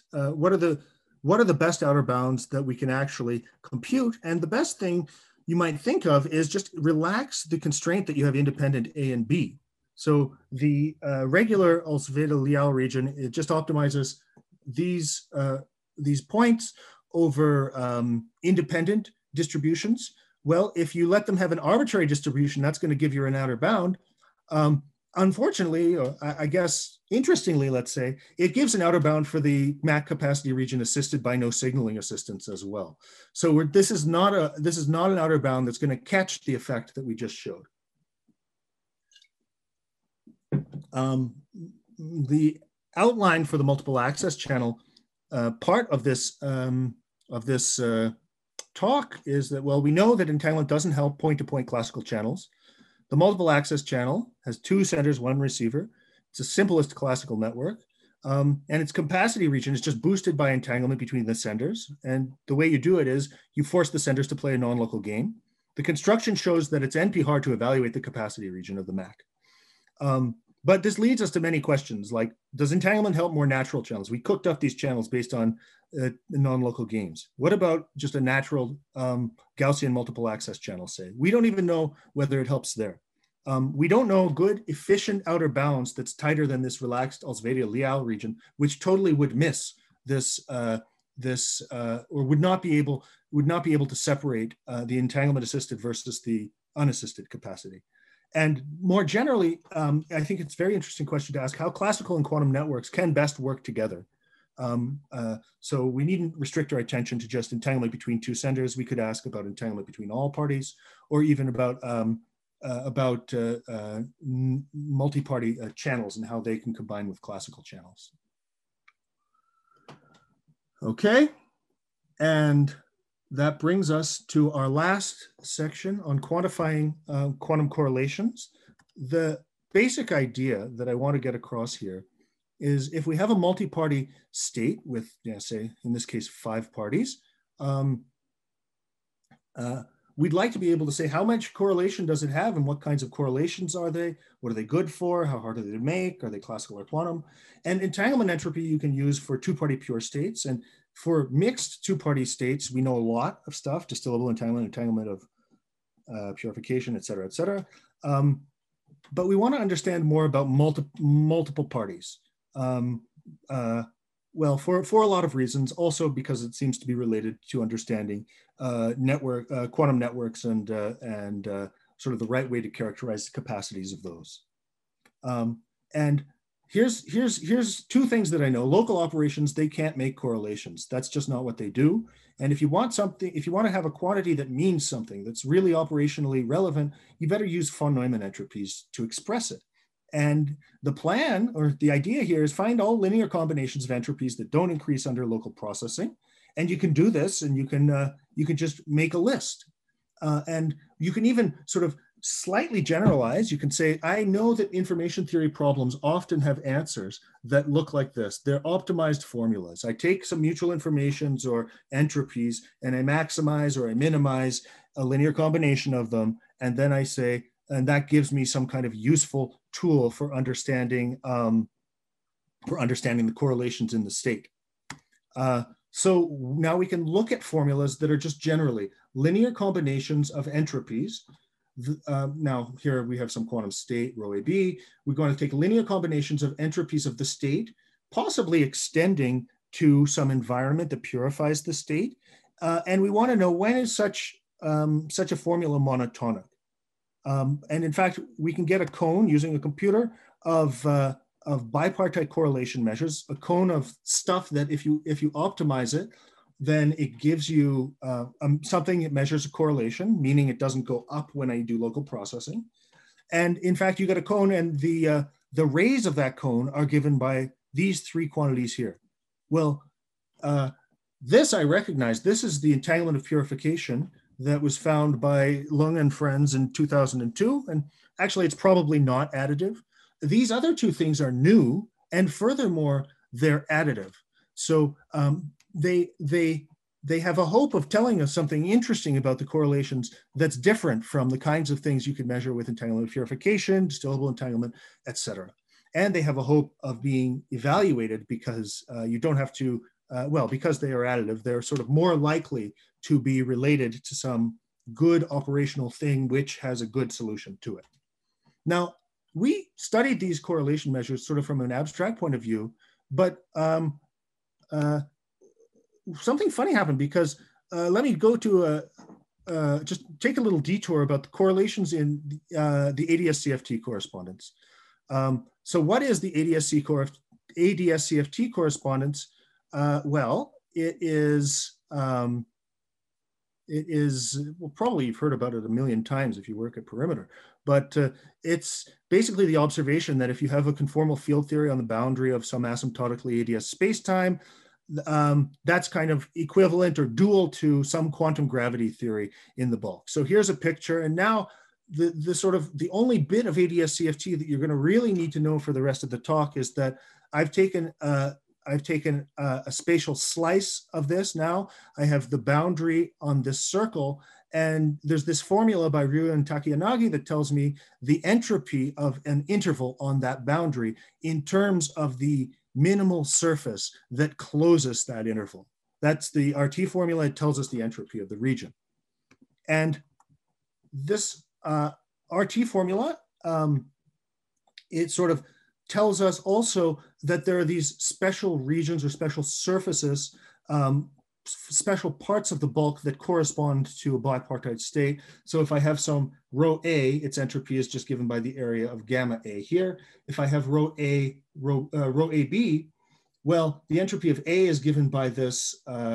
best outer bounds that we can actually compute? And the best thing you might think of is just relax the constraint that you have independent A and B. So the regular Alzveta-Liao region, it just optimizes these points over independent distributions. Well, if you let them have an arbitrary distribution, that's going to give you an outer bound. Unfortunately, or I guess interestingly, let's say, it gives an outer bound for the MAC capacity region assisted by no signaling assistance as well. So this is not an outer bound that's going to catch the effect that we just showed. The outline for the multiple access channel part of this talk is that, well, we know that entanglement doesn't help point-to-point classical channels. The multiple access channel has two senders, one receiver. It's the simplest classical network. And its capacity region is just boosted by entanglement between the senders. And the way you do it is you force the senders to play a non-local game. The construction shows that it's NP hard to evaluate the capacity region of the MAC. But this leads us to many questions, like, does entanglement help more natural channels? We cooked up these channels based on non-local games. What about just a natural Gaussian multiple access channel, say? We don't even know whether it helps there. We don't know good, efficient outer bounds that's tighter than this relaxed Alzveta-Liao region, which totally would miss this, or would not be able to separate the entanglement assisted versus the unassisted capacity. And more generally, I think it's a very interesting question to ask how classical and quantum networks can best work together. So we needn't restrict our attention to just entanglement between two senders. We could ask about entanglement between all parties, or even about multi-party channels and how they can combine with classical channels. Okay, and that brings us to our last section on quantifying quantum correlations. The basic idea that I want to get across here is if we have a multi-party state with, say, in this case, 5 parties, we'd like to be able to say how much correlation does it have and what kinds of correlations are they? What are they good for? How hard are they to make? Are they classical or quantum? And entanglement entropy you can use for 2-party pure states. And for mixed 2-party states, we know a lot of stuff: distillable entanglement, entanglement of purification, et cetera, et cetera. But we want to understand more about multiple parties. Well, for a lot of reasons, also because it seems to be related to understanding quantum networks and sort of the right way to characterize the capacities of those. And here's 2 things that I know. Local operations, they can't make correlations. That's just not what they do. And if you want to have a quantity that means something, that's really operationally relevant, you better use von Neumann entropies to express it. And the plan, or the idea here, is find all linear combinations of entropies that don't increase under local processing. And you can do this, and you can just make a list. And you can even sort of slightly generalize. You can say, I know that information theory problems often have answers that look like this. They're optimized formulas. I take some mutual informations or entropies, and I maximize or I minimize a linear combination of them. And then I say, and that gives me some kind of useful tool for understanding the correlations in the state. So now we can look at formulas that are just generally linear combinations of entropies. Now here we have some quantum state, rho AB. We're going to take linear combinations of entropies of the state, possibly extending to some environment that purifies the state. And we want to know, when is such a formula monotonic? And in fact, we can get a cone using a computer of bipartite correlation measures, a cone of stuff that if you optimize it, then it gives you something that measures a correlation, meaning it doesn't go up when I do local processing. And in fact, you get a cone, and the rays of that cone are given by these three quantities here. Well, this I recognize. This is the entanglement of purification that was found by Leung and friends in 2002. And actually, it's probably not additive. These other two things are new, and furthermore, they're additive. So they have a hope of telling us something interesting about the correlations that's different from the kinds of things you could measure with entanglement purification, distillable entanglement, et cetera. And they have a hope of being evaluated because you don't have to, because they are additive, they're sort of more likely to be related to some good operational thing which has a good solution to it. Now, we studied these correlation measures sort of from an abstract point of view, but something funny happened because let me go to just take a little detour about the correlations in the ADS-CFT correspondence. So what is the ADS-CFT correspondence? Well, it is, well, probably you've heard about it a million times if you work at Perimeter, but it's basically the observation that if you have a conformal field theory on the boundary of some asymptotically ADS spacetime, that's kind of equivalent or dual to some quantum gravity theory in the bulk. So here's a picture, and now the sort of the only bit of ADS-CFT that you're going to really need to know for the rest of the talk is that I've taken a spatial slice of this. Now I have the boundary on this circle, and there's this formula by Ryu and Takeyanagi that tells me the entropy of an interval on that boundary in terms of the minimal surface that closes that interval. That's the RT formula. It tells us the entropy of the region. And this RT formula, it sort of tells us also that there are these special regions or special surfaces, special parts of the bulk that correspond to a bipartite state. So if I have some rho A, its entropy is just given by the area of gamma A here. If I have rho AB, well, the entropy of A is given by this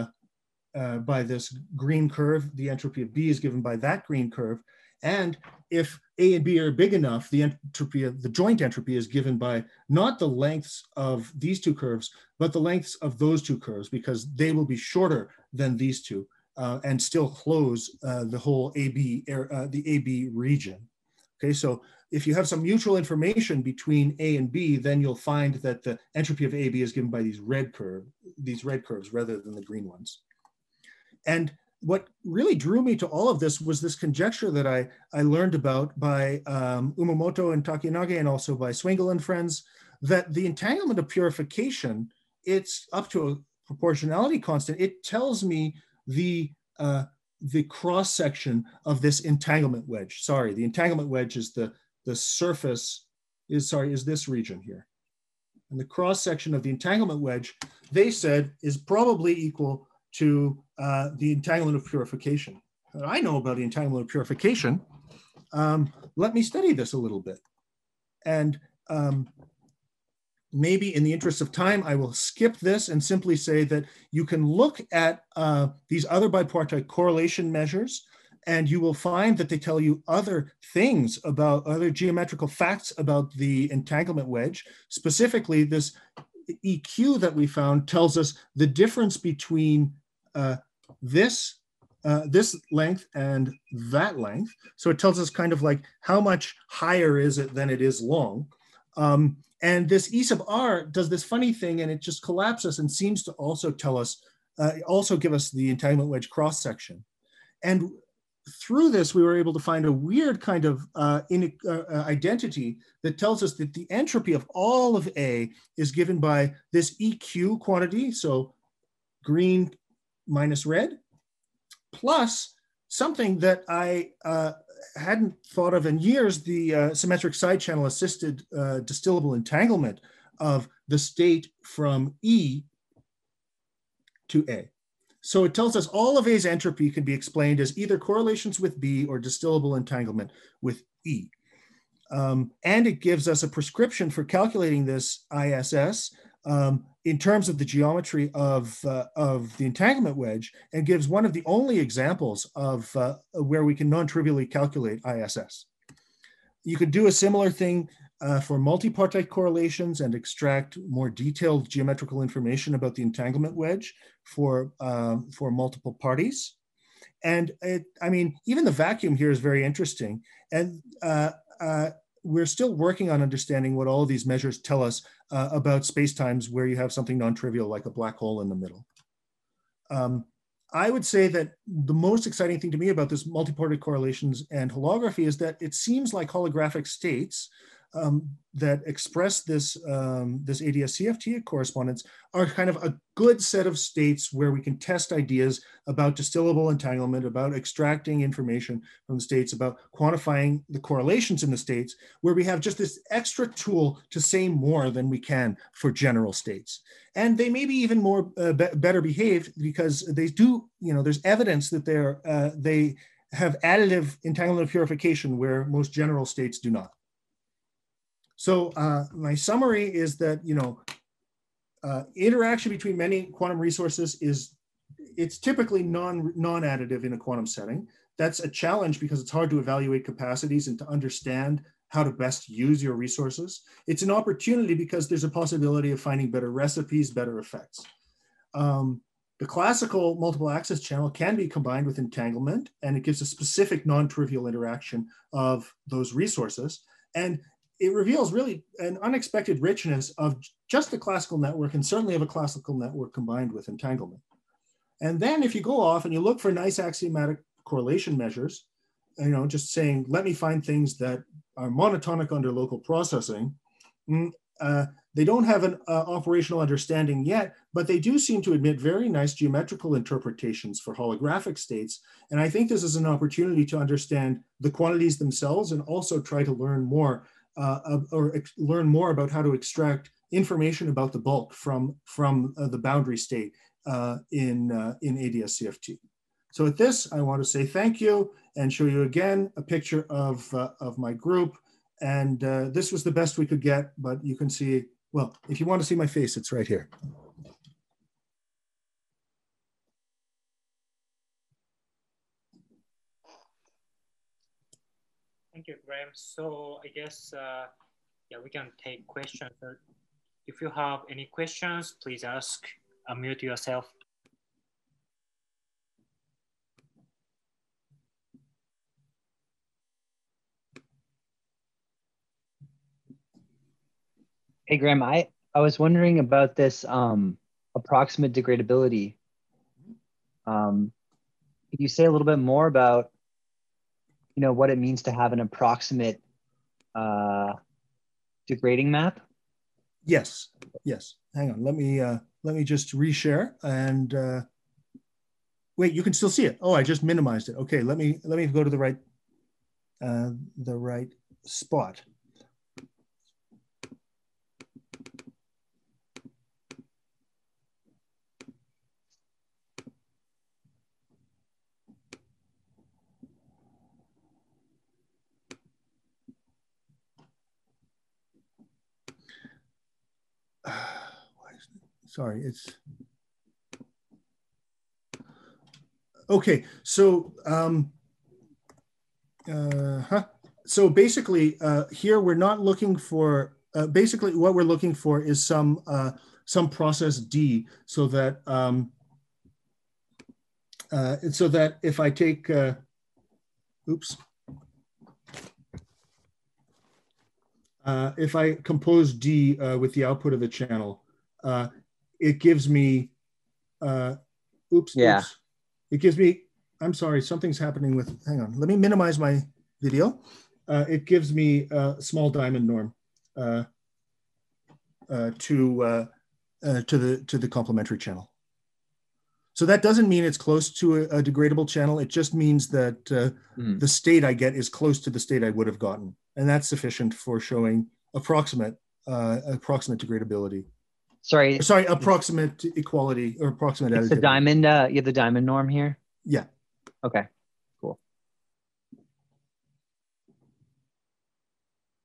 green curve. The entropy of B is given by that green curve. And if A and B are big enough, the entropy of the joint entropy is given by not the lengths of these two curves, but the lengths of those two curves, because they will be shorter than these two and still close the whole the AB region. Okay, so if you have some mutual information between A and B, then you'll find that the entropy of AB is given by these red curves rather than the green ones. And what really drew me to all of this was this conjecture that I learned about by Umamoto and Takeyanagi, and also by Swingle and friends, that the entanglement of purification, it's up to a proportionality constant. It tells me the cross section of this entanglement wedge. Sorry, the entanglement wedge is the surface is this region here. And the cross section of the entanglement wedge, they said, is probably equal to the entanglement of purification. I know about the entanglement of purification. Let me study this a little bit. And maybe in the interest of time, I will skip this and simply say that you can look at these other bipartite correlation measures, and you will find that they tell you other things about other geometrical facts about the entanglement wedge. Specifically, this EQ that we found tells us the difference between this length and that length. So it tells us kind of like how much higher is it than it is long. And this E sub R does this funny thing, and it just collapses and seems to also tell us, also give us the entanglement wedge cross section. And through this, we were able to find a weird kind of identity that tells us that the entropy of all of A is given by this EQ quantity, so green minus red, plus something that I hadn't thought of in years, the symmetric side channel assisted distillable entanglement of the state from E to A. So it tells us all of A's entropy can be explained as either correlations with B or distillable entanglement with E. And it gives us a prescription for calculating this ISS in terms of the geometry of the entanglement wedge, and gives one of the only examples of where we can non-trivially calculate ISS. You could do a similar thing for multipartite correlations and extract more detailed geometrical information about the entanglement wedge for multiple parties. And I mean, even the vacuum here is very interesting. And we're still working on understanding what all of these measures tell us about spacetimes where you have something non-trivial like a black hole in the middle. I would say that the most exciting thing to me about this multipartite correlations and holography is that it seems like holographic states that express this, this ADS-CFT correspondence are kind of a good set of states where we can test ideas about distillable entanglement, about extracting information from the states, about quantifying the correlations in the states, where we have just this extra tool to say more than we can for general states. And they may be even more better behaved because they do, there's evidence that they have additive entanglement purification where most general states do not. So my summary is that, interaction between many quantum resources it's typically non-additive in a quantum setting. That's a challenge because it's hard to evaluate capacities and to understand how to best use your resources. It's an opportunity because there's a possibility of finding better recipes, better effects. The classical multiple access channel can be combined with entanglement, and it gives a specific non-trivial interaction of those resources. And it reveals really an unexpected richness of just the classical network, and certainly of a classical network combined with entanglement. And then if you go off and you look for nice axiomatic correlation measures, just saying, let me find things that are monotonic under local processing, they don't have an operational understanding yet, but they do seem to admit very nice geometrical interpretations for holographic states. And I think this is an opportunity to understand the quantities themselves and also try to learn more learn more about how to extract information about the bulk from the boundary state in ADS-CFT. So at this, I want to say thank you and show you again a picture of my group. And this was the best we could get, but you can see, well, if you want to see my face, it's right here. Thank you, Graham. So I guess, yeah, we can take questions. If you have any questions, please ask, unmute yourself. Hey, Graham, I was wondering about this approximate degradability. Could you say a little bit more about, what it means to have an approximate degrading map? Yes. Hang on. Let me just reshare and wait. You can still see it. Oh, I just minimized it. Okay. Let me go to the right spot. Sorry, it's okay. So so basically here we're not looking for basically what we're looking for is some process D, so that if I take if I compose D with the output of the channel, it gives me, it gives me, I'm sorry, something's happening with, hang on, let me minimize my video. It gives me a small diamond norm to the complementary channel. So that doesn't mean it's close to a degradable channel. It just means that the state I get is close to the state I would have gotten. And that's sufficient for showing approximate degradability. Sorry, approximate equality or approximate additivity. The diamond, you have the diamond norm here? Yeah. Okay, cool.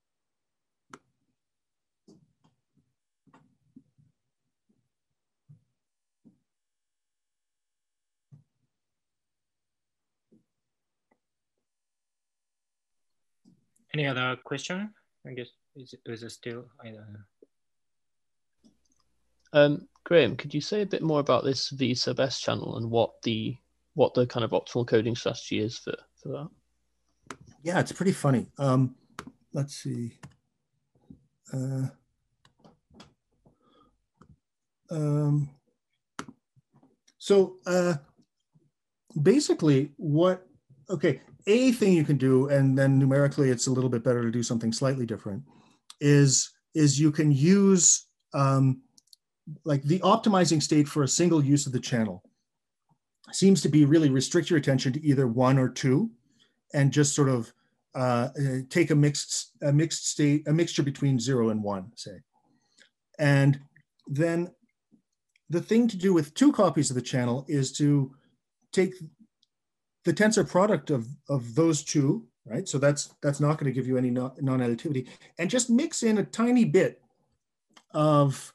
Any other question? I guess is it still, I don't know. Graham, could you say a bit more about this V sub S channel and what the kind of optimal coding strategy is for that? Yeah, it's pretty funny. Let's see. Basically a thing you can do, and then numerically it's a little bit better to do something slightly different, is you can use like the optimizing state for a single use of the channel seems to be really restrict your attention to either 1 or 2, and just sort of take a mixture between 0 and 1, say. And then the thing to do with 2 copies of the channel is to take the tensor product of those 2, right? So that's not going to give you any non-additivity, and just mix in a tiny bit of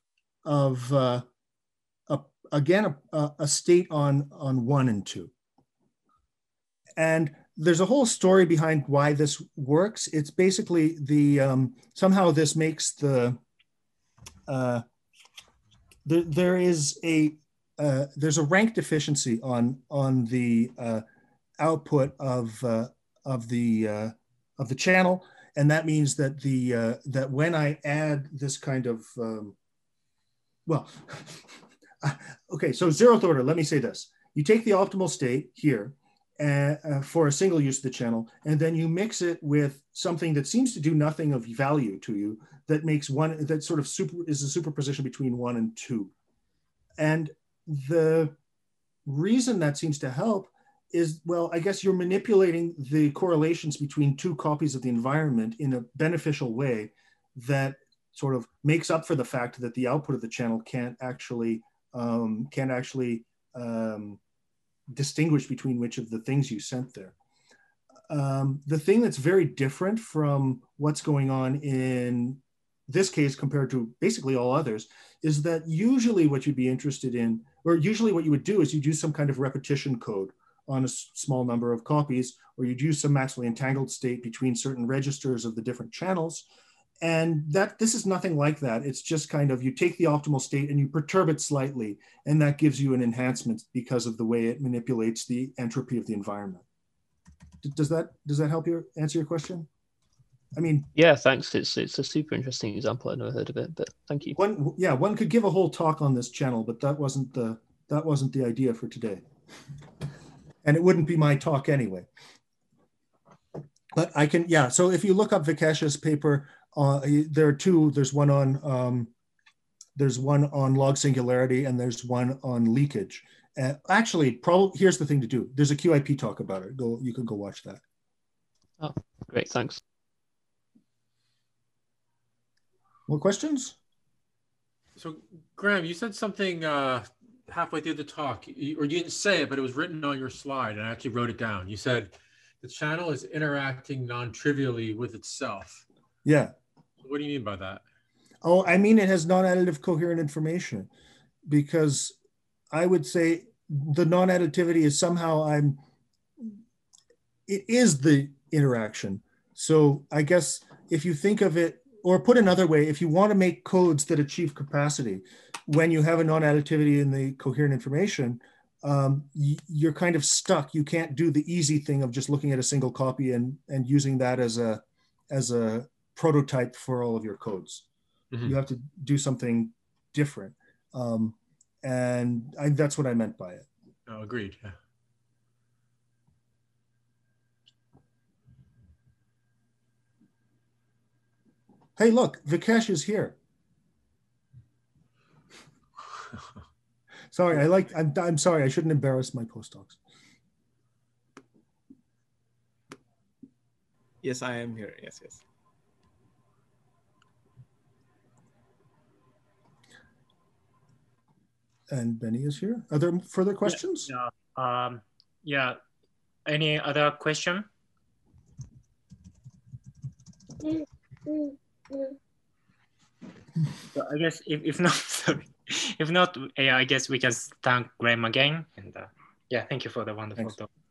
again a state on 1 and 2. And there's a whole story behind why this works. It's basically the somehow this makes the there's a rank deficiency on the output of the channel, and that means that that when I add this kind of okay, so 0th order. Let me say this: you take the optimal state here for a single use of the channel, and then you mix it with something that seems to do nothing of value to you, that makes one that sort of is a superposition between 1 and 2. And the reason that seems to help is, well, I guess you're manipulating the correlations between 2 copies of the environment in a beneficial way that sort of makes up for the fact that the output of the channel can't actually distinguish between which of the things you sent there. The thing that's very different from what's going on in this case compared to basically all others is that usually what you'd be interested in, or usually what you would do, is you'd use some kind of repetition code on a small number of copies, or you'd use some maximally entangled state between certain registers of the different channels. And this is nothing like that. It's just kind of, you take the optimal state and you perturb it slightly, and that gives you an enhancement because of the way it manipulates the entropy of the environment. Does that help you answer your question? I mean, yeah, thanks. It's a super interesting example. I've never heard of it, but thank you. One could give a whole talk on this channel, but that wasn't the idea for today, and it wouldn't be my talk anyway. But I can, yeah. So if you look up Vikesh's paper, there are 2. There's one on log singularity, and there's one on leakage. Actually, here's the thing to do. There's a QIP talk about it. You can go watch that. Oh, great, thanks. More questions? So, Graham, you said something halfway through the talk, or you didn't say it, but it was written on your slide, and I actually wrote it down. You said the channel is interacting non-trivially with itself. Yeah. What do you mean by that? Oh, I mean, it has non-additive coherent information, because I would say the non-additivity is somehow it is the interaction. So I guess if you think of it, or put another way, if you want to make codes that achieve capacity, when you have a non-additivity in the coherent information, you're kind of stuck. You can't do the easy thing of just looking at a single copy and using that as a prototype for all of your codes. Mm-hmm. You have to do something different. And that's what I meant by it. Oh, agreed. Yeah. Hey, look, Vikesh is here. Sorry, I'm sorry, I shouldn't embarrass my postdocs. Yes, I am here. Yes. And Benny is here. Are there further questions? Yeah. Any other question? So I guess if not, sorry. If not, I guess we can thank Graham again. And yeah, thank you for the wonderful talk.